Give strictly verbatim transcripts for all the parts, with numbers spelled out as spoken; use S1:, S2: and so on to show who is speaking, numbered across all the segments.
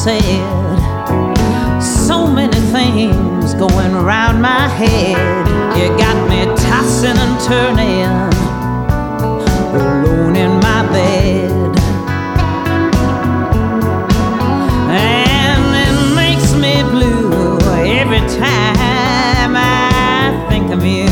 S1: said. So many things going around my head. You got me tossing and turning, alone in my bed. And it makes me blue every time I think of you.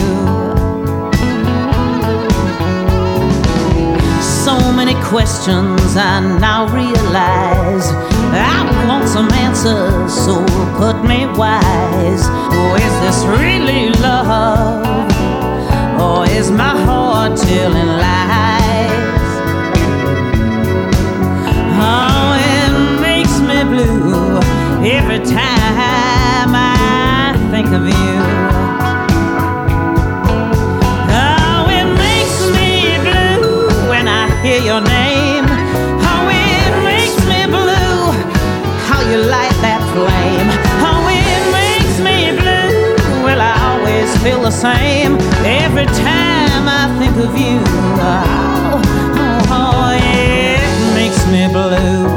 S1: So many questions I now realize. I want some answers, so put me wise. Oh, is this really love, or is my heart telling lies? Oh, it makes me blue every time I think of you. Oh, it makes me blue when I hear your name. Oh, it makes me blue how you light that flame. Oh, it makes me blue. Well, I always feel the same every time I think of you. Oh, oh, oh, it makes me blue.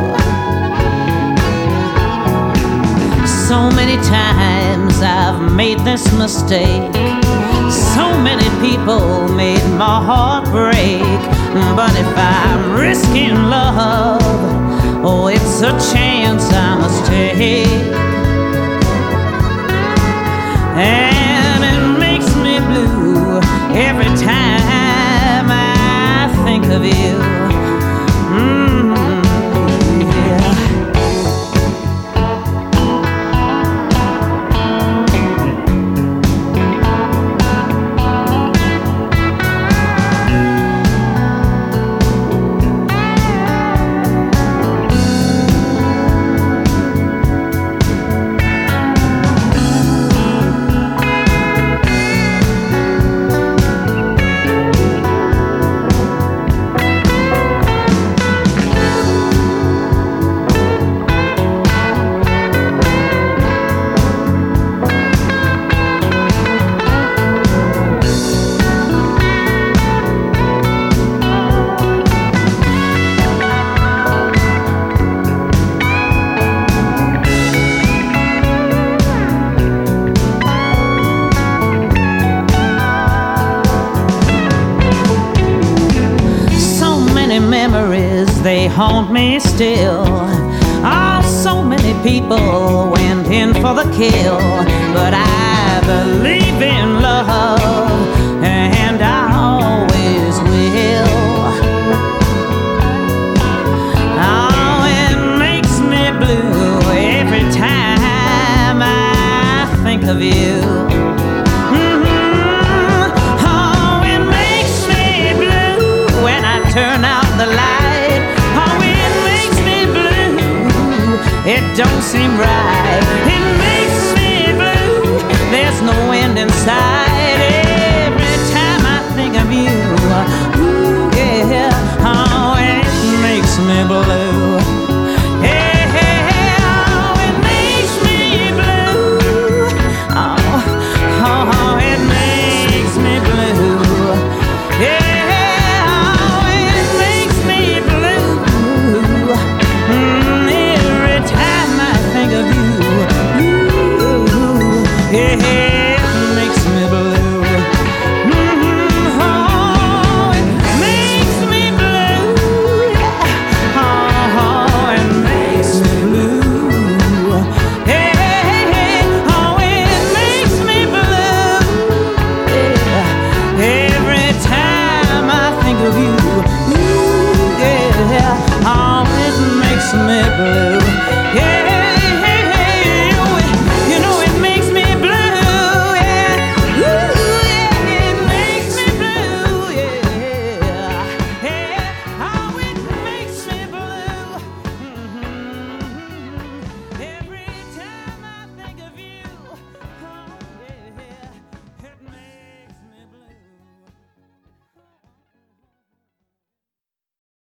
S1: So many times I've made this mistake. So many people made my heart break. But if I'm risking love, oh, it's a chance I must take. And it makes me blue every time I think of you. Mm, yeah. Memories, they haunt me still. Oh, so many people went in for the kill. But I believe in love, and I always will. Oh, it makes me blue every time I think of you. Mm-hmm. Oh, it makes me blue when I turn out the light. Oh, it makes me blue. It don't seem right. It